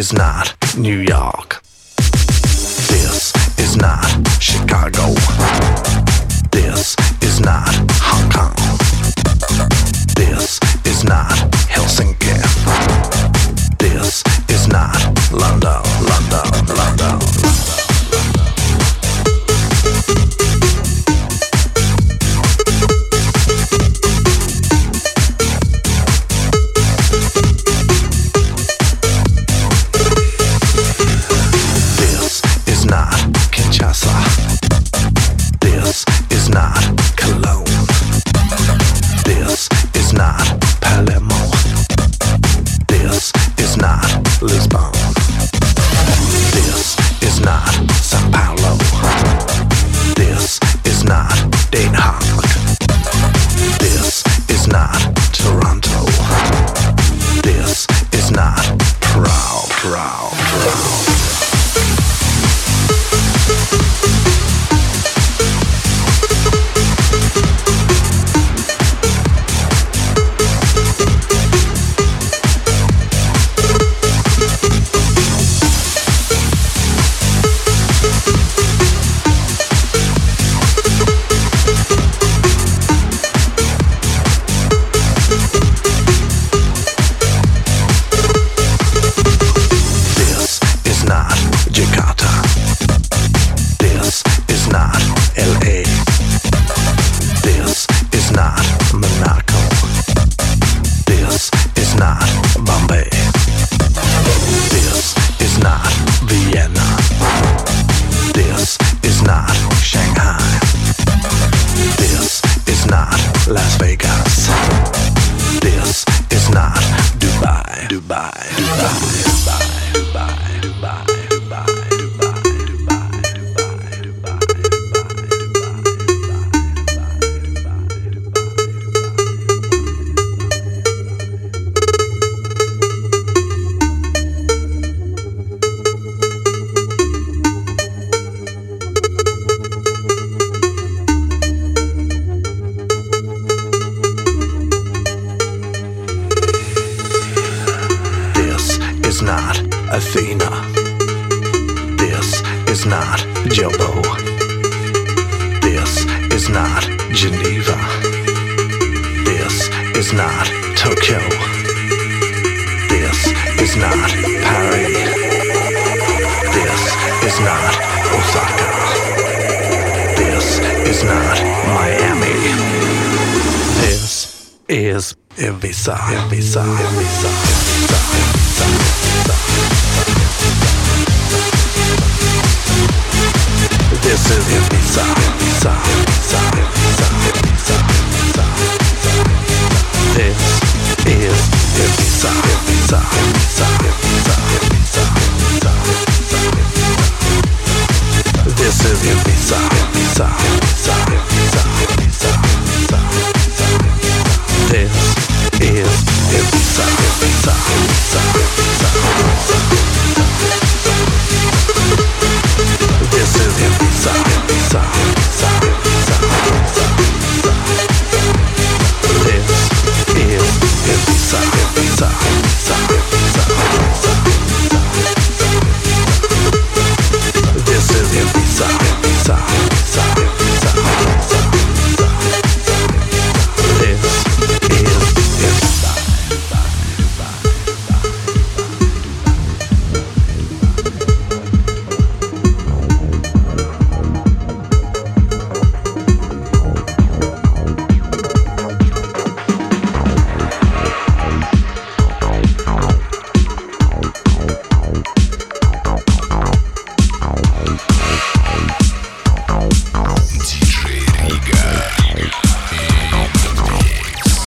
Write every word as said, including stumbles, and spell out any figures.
is not New York. This is not Chicago. This is not Hong Kong. This is not Helsinki. This is not London, London, London, London. This is not Cologne. This is not Palermo. This is not Lisbon. This is not Sao Paulo. This is not Den Haag. This is not Toronto. This is not Prague, Prague, Prague. Las Vegas. This is not Dubai, Dubai, Dubai, Dubai, Dubai, Dubai, Dubai, Dubai, Dubai, Dubai, is not Athena. This is not Jobo. This is not Geneva. This is not Tokyo. This is not Paris. This is not Osaka. This is not Miami. This is Ibiza, Ibiza, Ibiza, Ibiza, Ibiza. This is Ibiza, Ibiza, Ibiza, Ibiza, Ibiza, Ibiza. This is Ibiza, Ibiza, Ibiza, Ibiza, Ibiza, Ibiza. This is Ibiza, Ibiza, Ibiza, Ibiza, Ibiza, Ibiza. This is Ibiza, Ibiza, Ibiza, Ibiza, Ibiza. This is Ibiza, Ibiza, Ibiza, Ibiza, Ibiza, Ibiza. This is Ibiza, Ibiza, Ibiza, Ibiza, Ibiza, Ibiza. This is Ibiza, Ibiza.